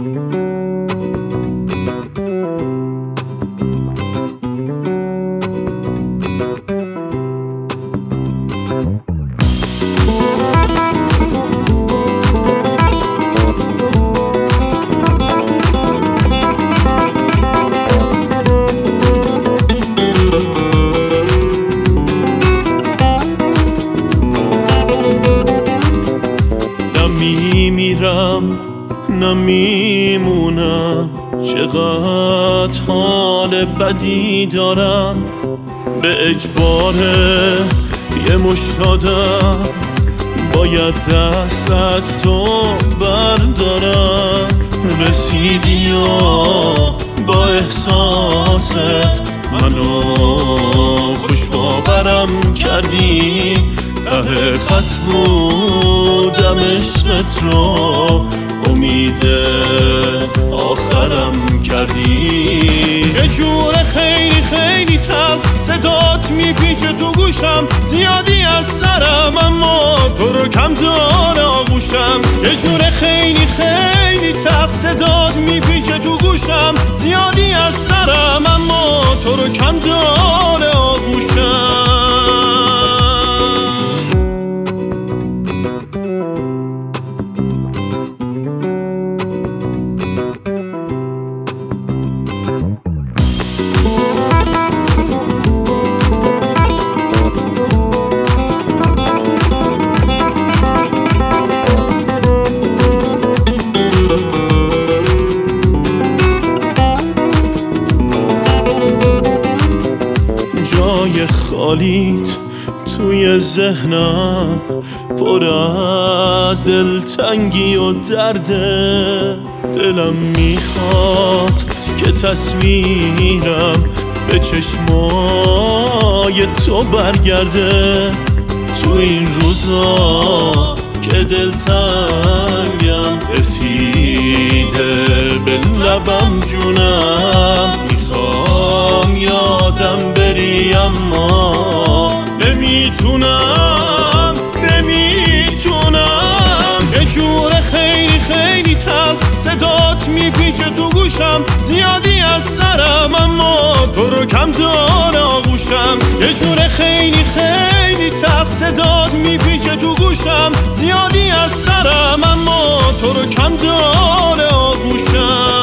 نمیمونم، چقدر حال بدی دارم، به اجبار یه مشتادم باید دست از تو بردارم. رسیدی و با احساست منو خوش باورم کردی، ته خط بودم عشقت رو امید آخرم کردی. یه جور خیلی خیلی تلخ صدات میپیچه تو گوشم، زیادی از سرم اما تو رو کم داره آغوشم. یه جور خیلی خیلی تلخ صدات میپیچه تو گوشم، زیادی از سرم اما تو رو کم داره آغوشم. جای خالیت توی ذهنم پر از دلتنگی و درده، دلم میخواد که تصویرم به چشمای تو برگرده. تو این روزا که دلتنگم رسیده به لبم جونم، میخوام یادم بری اما نمیتونم. یه جور خیلی خیلی تلخ صدات میپیچه تو گوشم، زیادی از سرم اما تو رو کم داره آغوشم. یه جور خیلی خیلی تلخ صدات میپیچه تو گوشم، زیادی از سرم اما تو رو کم داره آغوشم.